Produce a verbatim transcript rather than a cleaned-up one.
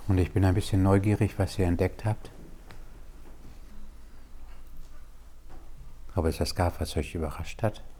Und ich bin ein bisschen neugierig, was ihr entdeckt habt. Ob es das gab, was euch überrascht hat.